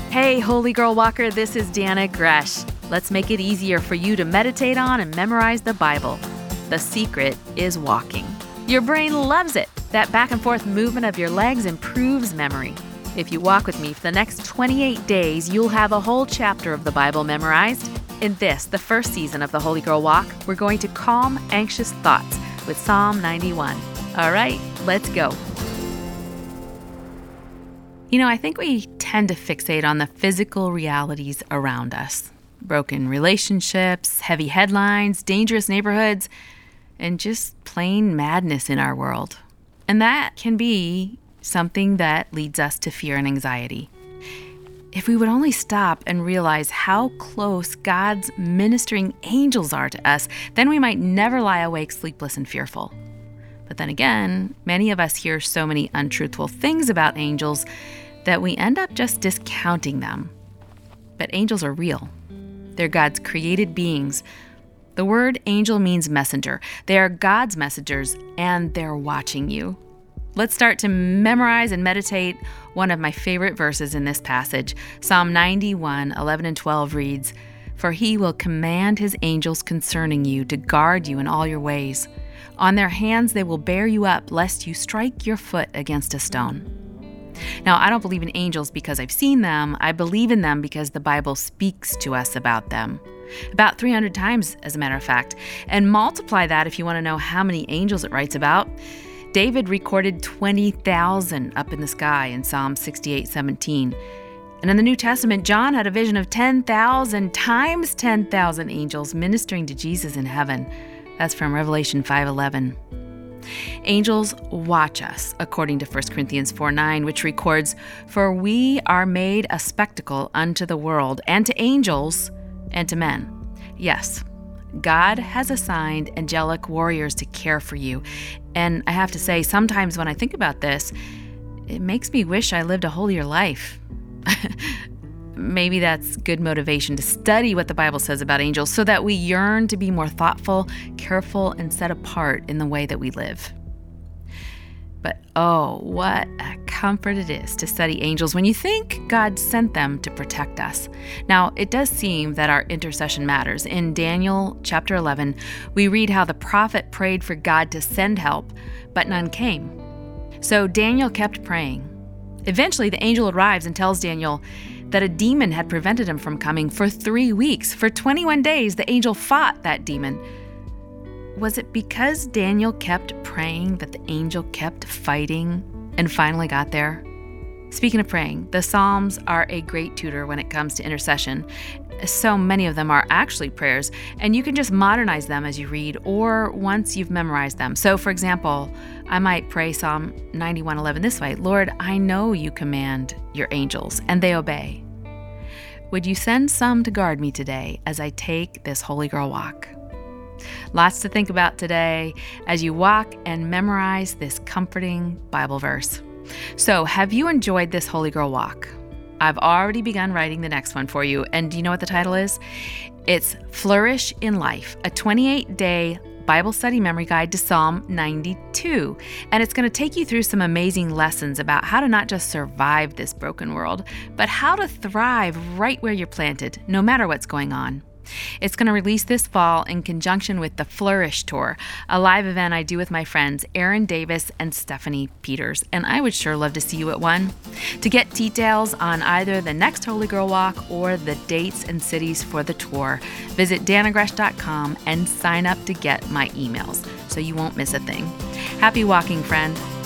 Hey, Holy Girl Walker, this is Dana Gresh. Let's make it easier for you to meditate on and memorize the Bible. The secret is walking. Your brain loves it. That back and forth movement of your legs improves memory. If you walk with me for the next 28 days, you'll have a whole chapter of the Bible memorized. In this, the first season of the Holy Girl Walk, we're going to calm anxious thoughts with Psalm 91. All right, let's go. I think we tend to fixate on the physical realities around us. Broken relationships, heavy headlines, dangerous neighborhoods, and just plain madness in our world. And that can be something that leads us to fear and anxiety. If we would only stop and realize how close God's ministering angels are to us, then we might never lie awake sleepless and fearful. But then again, many of us hear so many untruthful things about angels that we end up just discounting them. But angels are real. They're God's created beings. The word angel means messenger. They are God's messengers, and they're watching you. Let's start to memorize and meditate one of my favorite verses in this passage. Psalm 91, 11 and 12 reads, "For he will command his angels concerning you to guard you in all your ways. On their hands they will bear you up, lest you strike your foot against a stone." Now, I don't believe in angels because I've seen them. I believe in them because the Bible speaks to us about them. About 300 times, as a matter of fact. And multiply that if you want to know how many angels it writes about. David recorded 20,000 up in the sky in Psalm 68:17. And in the New Testament, John had a vision of 10,000 times 10,000 angels ministering to Jesus in heaven. That's from Revelation 5:11. Angels watch us, according to 1 Corinthians 4:9, which records, "For we are made a spectacle unto the world, and to angels, and to men." Yes, God has assigned angelic warriors to care for you. And I have to say, sometimes when I think about this, it makes me wish I lived a holier life. Maybe that's good motivation to study what the Bible says about angels so that we yearn to be more thoughtful, careful, and set apart in the way that we live. But oh, what a comfort it is to study angels when you think God sent them to protect us. Now, it does seem that our intercession matters. In Daniel chapter 11, we read how the prophet prayed for God to send help, but none came. So Daniel kept praying. Eventually, the angel arrives and tells Daniel that a demon had prevented him from coming for 3 weeks. For 21 days, the angel fought that demon. Was it because Daniel kept praying that the angel kept fighting and finally got there? Speaking of praying, the Psalms are a great tutor when it comes to intercession. So many of them are actually prayers, and you can just modernize them as you read or once you've memorized them. So, for example, I might pray Psalm 91:11 this way: "Lord, I know you command your angels, and they obey. Would you send some to guard me today as I take this Holy Girl walk?" Lots to think about today as you walk and memorize this comforting Bible verse. So, have you enjoyed this Holy Girl walk? I've already begun writing the next one for you, and do you know what the title is? It's Flourish in Life, a 28-day Bible study memory guide to Psalm 92. And it's going to take you through some amazing lessons about how to not just survive this broken world, but how to thrive right where you're planted, no matter what's going on. It's going to release this fall in conjunction with the Flourish Tour, a live event I do with my friends Aaron Davis and Stephanie Peters, and I would sure love to see you at one. To get details on either the next Holy Girl Walk or the dates and cities for the tour, visit danagresh.com and sign up to get my emails so you won't miss a thing. Happy walking, friend.